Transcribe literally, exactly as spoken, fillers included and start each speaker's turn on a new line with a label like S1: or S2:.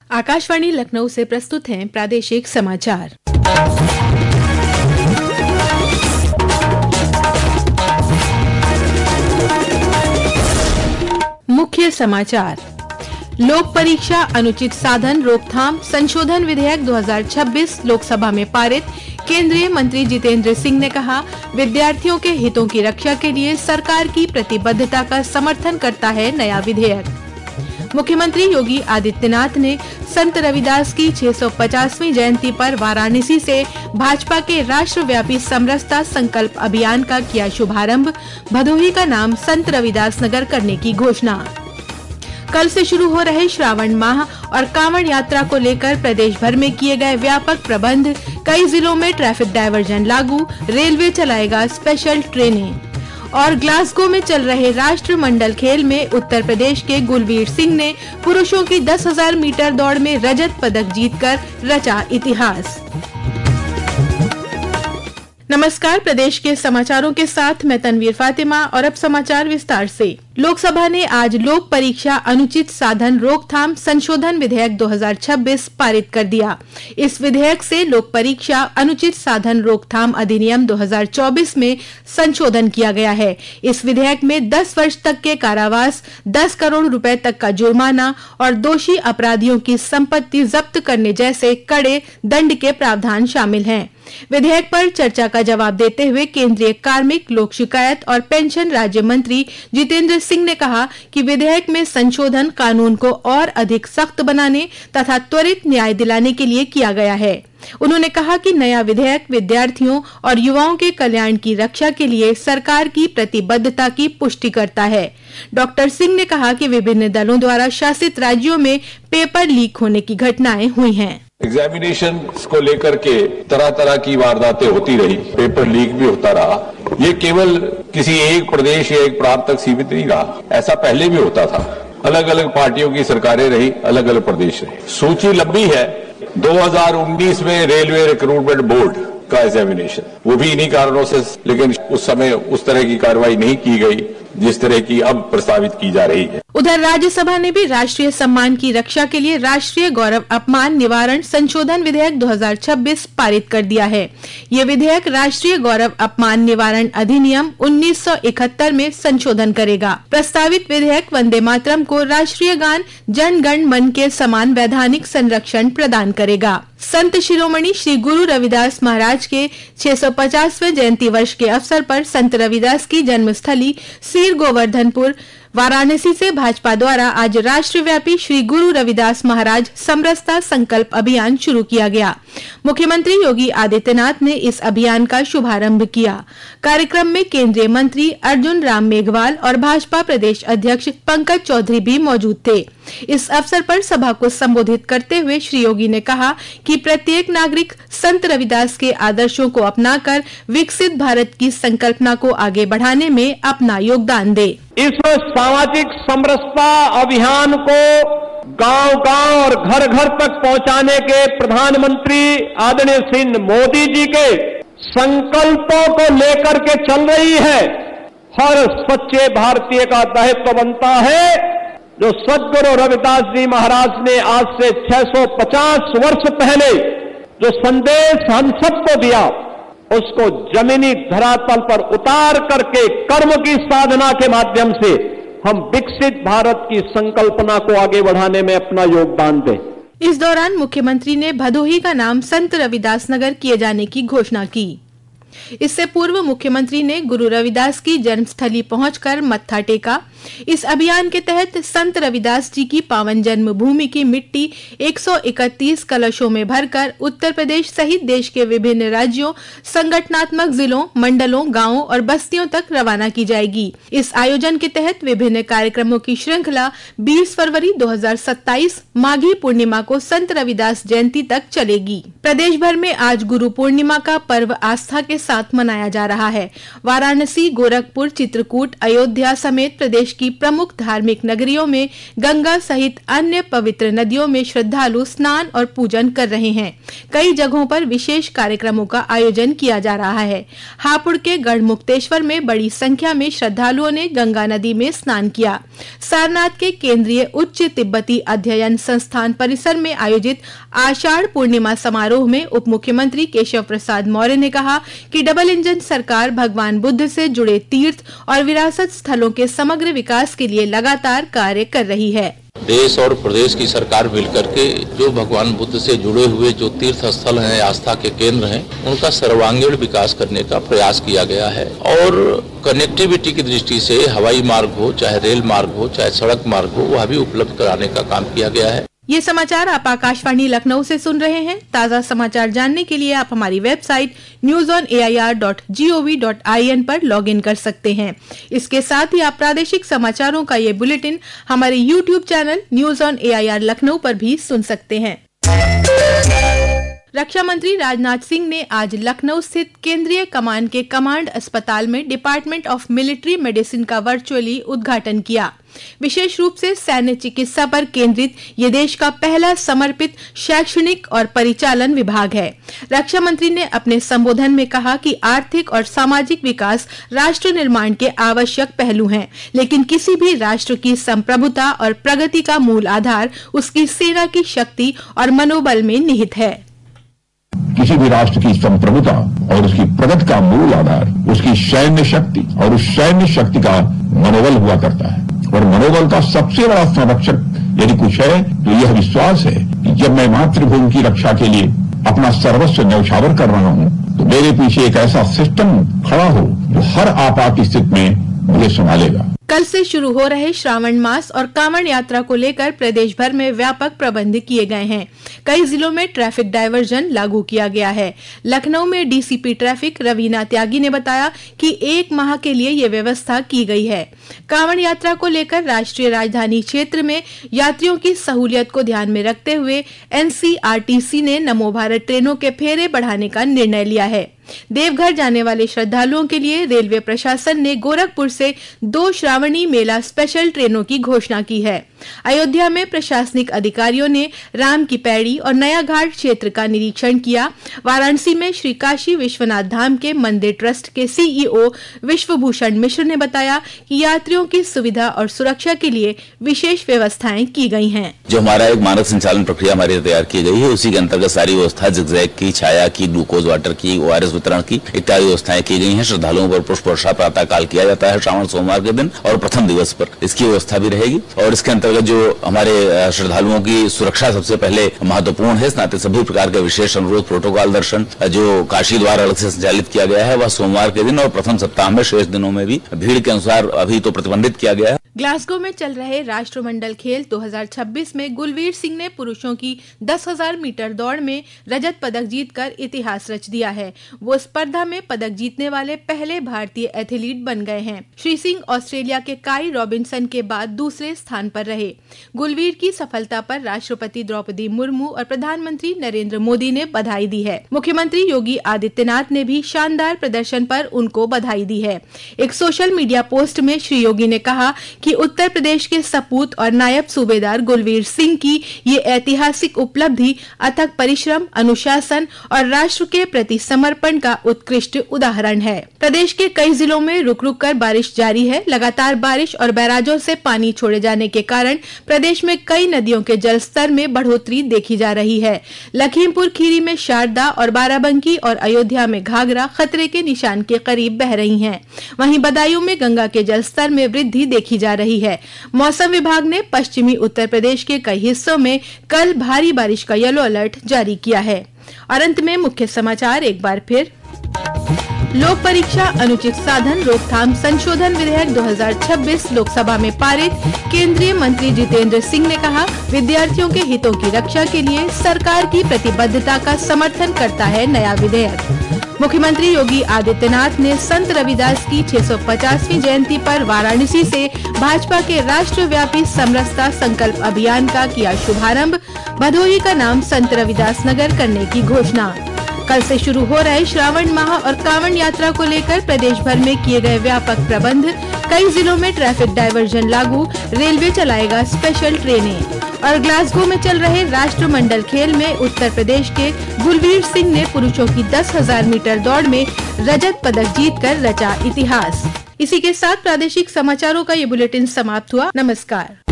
S1: आकाशवाणी लखनऊ से प्रस्तुत हैं प्रादेशिक समाचार। मुख्य समाचार। लोक परीक्षा अनुचित साधन रोकथाम संशोधन विधेयक दो हज़ार छब्बीस लोकसभा में पारित। केंद्रीय मंत्री जितेंद्र सिंह ने कहा, विद्यार्थियों के हितों की रक्षा के लिए सरकार की प्रतिबद्धता का समर्थन करता है नया विधेयक। मुख्यमंत्री योगी आदित्यनाथ ने संत रविदास की छह सौ पचासवीं जयंती पर वाराणसी से भाजपा के राष्ट्रव्यापी समरसता संकल्प अभियान का किया शुभारंभ। भदोही का नाम संत रविदास नगर करने की घोषणा। कल से शुरू हो रहे श्रावण माह और कांवड़ यात्रा को लेकर प्रदेश भर में किए गए व्यापक प्रबंध। कई जिलों में ट्रैफिक डायवर्जन लागू, रेलवे चलाएगा स्पेशल ट्रेनें। और ग्लासगो में चल रहे राष्ट्रमंडल खेल में उत्तर प्रदेश के गुलवीर सिंह ने पुरुषों की दस हज़ार मीटर दौड़ में रजत पदक जीतकर रचा इतिहास। नमस्कार, प्रदेश के समाचारों के साथ मैं तनवीर फातिमा और अब समाचार विस्तार से। लोकसभा ने आज लोक परीक्षा अनुचित साधन रोकथाम संशोधन विधेयक दो हज़ार छब्बीस पारित कर दिया। इस विधेयक से लोक परीक्षा अनुचित साधन रोकथाम अधिनियम दो हज़ार चौबीस में संशोधन किया गया है। इस विधेयक में दस वर्ष तक के कारावास, दस करोड़ रुपए तक का जुर्माना और दोषी अपराधियों की संपत्ति जब्त करने जैसे कड़े दंड के प्रावधान शामिल हैं। विधेयक पर चर्चा का जवाब देते हुए केंद्रीय कार्मिक, लोक शिकायत और पेंशन राज्य मंत्री जितेंद्र सिंह ने कहा कि विधेयक में संशोधन कानून को और अधिक सख्त बनाने तथा त्वरित न्याय दिलाने के लिए किया गया है। उन्होंने कहा कि नया विधेयक विद्यार्थियों और युवाओं के कल्याण की रक्षा के लिए सरकार की प्रतिबद्धता की पुष्टि करता है। डॉक्टर सिंह ने कहा कि विभिन्न दलों द्वारा शासित राज्यों में पेपर लीक होने की घटनाएं हुई हैं।
S2: एग्जामिनेशन को लेकर के तरह तरह की वारदातें होती रही, पेपर लीक भी होता रहा। ये केवल किसी एक प्रदेश या एक प्रांत तक सीमित नहीं रहा, ऐसा पहले भी होता था। अलग अलग पार्टियों की सरकारें रही, अलग अलग प्रदेश रहे। सूची लंबी है। दो हज़ार उन्नीस में रेलवे रिक्रूटमेंट बोर्ड का एग्जामिनेशन, वो भी इन्हीं कारणों से, लेकिन उस समय उस तरह की कार्रवाई नहीं की गई जिस तरह की अब प्रस्तावित की जा रही है।
S1: उधर राज्यसभा ने भी राष्ट्रीय सम्मान की रक्षा के लिए राष्ट्रीय गौरव अपमान निवारण संशोधन विधेयक दो हज़ार छब्बीस पारित कर दिया है। ये विधेयक राष्ट्रीय गौरव अपमान निवारण अधिनियम उन्नीस सौ इकहत्तर में संशोधन करेगा। प्रस्तावित विधेयक वंदे मातरम को राष्ट्रीय गान जन गण मन के समान वैधानिक संरक्षण प्रदान करेगा। संत शिरोमणि श्री गुरु रविदास महाराज के छह सौ पचासवें जयंती वर्ष के अवसर पर संत रविदास की जन्मस्थली सीर गोवर्धनपुर वाराणसी से भाजपा द्वारा आज राष्ट्रव्यापी श्री गुरु रविदास महाराज समरसता संकल्प अभियान शुरू किया गया। मुख्यमंत्री योगी आदित्यनाथ ने इस अभियान का शुभारंभ किया। कार्यक्रम में केंद्रीय मंत्री अर्जुन राम मेघवाल और भाजपा प्रदेश अध्यक्ष पंकज चौधरी भी मौजूद थे। इस अवसर पर सभा को संबोधित करते हुए श्री योगी ने कहा कि प्रत्येक नागरिक संत रविदास के आदर्शों को अपनाकर विकसित भारत की संकल्पना को आगे बढ़ाने में अपना योगदान दे।
S3: इस सामाजिक समरसता अभियान को गांव-गांव और घर-घर तक पहुंचाने के प्रधानमंत्री आदरणीय श्री मोदी जी के संकल्पों को लेकर के चल रही है। हर सच्चे भारतीय का दायित्व बनता है जो सद्गुरु रविदास जी महाराज ने आज से छह सौ पचास वर्ष पहले जो संदेश हम सबको दिया, उसको जमीनी धरातल पर उतार करके कर्म की साधना के माध्यम से हम विकसित भारत की संकल्पना को आगे बढ़ाने में अपना योगदान दें।
S1: इस दौरान मुख्यमंत्री ने भदोही का नाम संत रविदास नगर किए जाने की घोषणा की। इससे पूर्व मुख्यमंत्री ने गुरु रविदास की जन्मस्थली पहुंचकर मत्था टेका। इस अभियान के तहत संत रविदास जी की पावन जन्मभूमि की मिट्टी एक सौ इकतीस कलशों में भरकर उत्तर प्रदेश सहित देश के विभिन्न राज्यों, संगठनात्मक जिलों, मंडलों, गांवों और बस्तियों तक रवाना की जाएगी। इस आयोजन के तहत विभिन्न कार्यक्रमों की श्रृंखला बीस फरवरी दो हज़ार सत्ताईस माघी पूर्णिमा को संत रविदास जयंती तक चलेगी। प्रदेश भर में आज गुरु पूर्णिमा का पर्व आस्था के साथ मनाया जा रहा है। वाराणसी, गोरखपुर, चित्रकूट, अयोध्या समेत प्रदेश प्रदेश की प्रमुख धार्मिक नगरियों में गंगा सहित अन्य पवित्र नदियों में श्रद्धालु स्नान और पूजन कर रहे हैं। कई जगहों पर विशेष कार्यक्रमों का आयोजन किया जा रहा है। हापुड़ के गढ़मुक्तेश्वर में बड़ी संख्या में श्रद्धालुओं ने गंगा नदी में स्नान किया। सारनाथ के केंद्रीय उच्च तिब्बती अध्ययन संस्थान परिसर में आयोजित आषाढ़ पूर्णिमा समारोह में उप मुख्यमंत्री केशव प्रसाद मौर्य ने कहा कि डबल इंजन सरकार भगवान बुद्ध से जुड़े तीर्थ और विरासत स्थलों के समग्र विकास के लिए लगातार कार्य कर रही है।
S4: देश और प्रदेश की सरकार मिलकर के जो भगवान बुद्ध से जुड़े हुए जो तीर्थ स्थल हैं, आस्था के केंद्र हैं, उनका सर्वांगीण विकास करने का प्रयास किया गया है। और कनेक्टिविटी की दृष्टि से हवाई मार्ग हो, चाहे रेल मार्ग हो, चाहे सड़क मार्ग हो, वह भी उपलब्ध कराने का काम किया गया है।
S1: ये समाचार आप आकाशवाणी लखनऊ से सुन रहे हैं। ताज़ा समाचार जानने के लिए आप हमारी website news on A I R dot G O V dot I N पर लॉग इन कर सकते हैं। इसके साथ ही आप प्रादेशिक समाचारों का ये बुलेटिन हमारे YouTube channel news on A I R Lucknow पर भी सुन सकते हैं। रक्षा मंत्री राजनाथ सिंह ने आज लखनऊ स्थित केंद्रीय कमान के कमांड अस्पताल में डिपार्टमेंट ऑफ मिलिट्री मेडिसिन का वर्चुअली उद्घाटन किया। विशेष रूप से सैन्य चिकित्सा पर केंद्रित ये देश का पहला समर्पित शैक्षणिक और परिचालन विभाग है। रक्षा मंत्री ने अपने संबोधन में कहा कि आर्थिक और सामाजिक विकास राष्ट्र निर्माण के आवश्यक पहलू हैं, लेकिन किसी भी राष्ट्र की संप्रभुता और प्रगति का मूल आधार उसकी सेना की शक्ति और मनोबल में निहित है।
S5: किसी भी राष्ट्र की संप्रभुता और उसकी प्रगति का मूल आधार उसकी सैन्य शक्ति और उस सैन्य शक्ति का मनोबल हुआ करता है। और मनोबल का सबसे बड़ा संरक्षक यदि कुछ है तो यह विश्वास है कि जब मैं मातृभूमि की रक्षा के लिए अपना सर्वस्व न्यौछावर कर रहा हूं तो मेरे पीछे एक ऐसा सिस्टम खड़ा हो जो हर आपात स्थिति में मुझे संभालेगा।
S1: कल से शुरू हो रहे श्रावण मास और कांवड़ यात्रा को लेकर प्रदेश भर में व्यापक प्रबंध किए गए हैं। कई जिलों में ट्रैफिक डायवर्जन लागू किया गया है। लखनऊ में D C P traffic Raveena Tyagi ने बताया कि एक माह के लिए ये व्यवस्था की गई है। कांवड़ यात्रा को लेकर राष्ट्रीय राजधानी क्षेत्र में यात्रियों की सहूलियत को ध्यान में रखते हुए N C R T C ने नमो भारत ट्रेनों के फेरे बढ़ाने का निर्णय लिया है। देवघर जाने वाले श्रद्धालुओं के लिए रेलवे प्रशासन ने गोरखपुर से दो श्रावणी मेला स्पेशल ट्रेनों की घोषणा की है। अयोध्या में प्रशासनिक अधिकारियों ने राम की पैड़ी और नया घाट क्षेत्र का निरीक्षण किया। वाराणसी में श्री काशी विश्वनाथ धाम के मंदिर ट्रस्ट के सी ई ओ विश्वभूषण मिश्र ने बताया कि यात्रियों की सुविधा और सुरक्षा के लिए विशेष व्यवस्थाएं की गई हैं।
S6: जो हमारा एक मानक संचालन प्रक्रिया हमारी तैयार की गई है, उसी के अंतर्गत सारी व्यवस्था जिगजैग की, छाया की, ग्लूकोज वाटर की, ओ आर एस वितरण की इत्यादि व्यवस्थाएं की गई हैं। श्रद्धालुओं पर पुष्प वर्षा प्रातः काल किया जाता है श्रावण सोमवार के दिन और प्रथम दिवस पर इसकी व्यवस्था भी रहेगी। और इसके अंतर्गत जो हमारे श्रद्धालुओं की सुरक्षा सबसे पहले महत्वपूर्ण है, इस नाते सभी प्रकार के विशेष अनुरोध प्रोटोकॉल दर्शन जो काशी द्वारा अलग से संचालित किया गया है वह सोमवार के दिन और प्रथम सप्ताह में शेष दिनों में भी भीड़ के अनुसार अभी तो प्रतिबंधित किया गया है।
S1: ग्लासगो में चल रहे राष्ट्रमंडल खेल दो हज़ार छब्बीस में गुलवीर सिंह ने पुरुषों की दस हज़ार मीटर दौड़ में रजत पदक जीतकर इतिहास रच दिया है। वो स्पर्धा में पदक जीतने वाले पहले भारतीय एथलीट बन गए हैं। श्री सिंह ऑस्ट्रेलिया के काई रॉबिन्सन के बाद दूसरे स्थान पर रहे। गुलवीर की सफलता पर राष्ट्रपति द्रौपदी मुर्मू और प्रधानमंत्री नरेंद्र मोदी ने बधाई दी है। मुख्यमंत्री योगी आदित्यनाथ ने भी शानदार प्रदर्शन पर उनको बधाई दी है। एक सोशल मीडिया पोस्ट में श्री योगी ने कहा कि उत्तर प्रदेश के सपूत और नायब सूबेदार गुलवीर सिंह की ये ऐतिहासिक उपलब्धि अथक परिश्रम, अनुशासन और राष्ट्र के प्रति समर्पण का उत्कृष्ट उदाहरण है। प्रदेश के कई जिलों में रुक रुक कर बारिश जारी है। लगातार बारिश और बैराजों से पानी छोड़े जाने के कारण प्रदेश में कई नदियों के जलस्तर में बढ़ोतरी देखी जा रही है। लखीमपुर खीरी में शारदा और बाराबंकी और अयोध्या में घाघरा खतरे के निशान के करीब बह रही हैं। वहीं बदायूं में गंगा के जलस्तर में वृद्धि देखी जा रही है। मौसम विभाग ने पश्चिमी उत्तर प्रदेश के कई हिस्सों में कल भारी बारिश का येलो अलर्ट जारी किया है। और अंत में मुख्य समाचार एक बार फिर। लोक परीक्षा अनुचित साधन रोकथाम संशोधन विधेयक दो हज़ार छब्बीस लोकसभा में पारित। केंद्रीय मंत्री जितेंद्र सिंह ने कहा, विद्यार्थियों के हितों की रक्षा के लिए सरकार की प्रतिबद्धता का समर्थन करता है नया विधेयक। मुख्यमंत्री योगी आदित्यनाथ ने संत रविदास की छह सौ पचासवीं जयंती पर वाराणसी से भाजपा के राष्ट्रव्यापी समरसता संकल्प अभियान का किया शुभारंभ। भदोही का नाम संत रविदास नगर करने की घोषणा। कल से शुरू हो रहे श्रावण माह और कांवड़ यात्रा को लेकर प्रदेश भर में किए गए व्यापक प्रबंध। कई जिलों में ट्रैफिक डायवर्जन लागू, रेलवे चलाएगा स्पेशल ट्रेनें। और ग्लासगो में चल रहे राष्ट्रमंडल खेल में उत्तर प्रदेश के गुलवीर सिंह ने पुरुषों की दस हजार मीटर दौड़ में रजत पदक जीतकर रचा इतिहास। इसी के साथ प्रादेशिक समाचारों का ये बुलेटिन समाप्त हुआ। नमस्कार।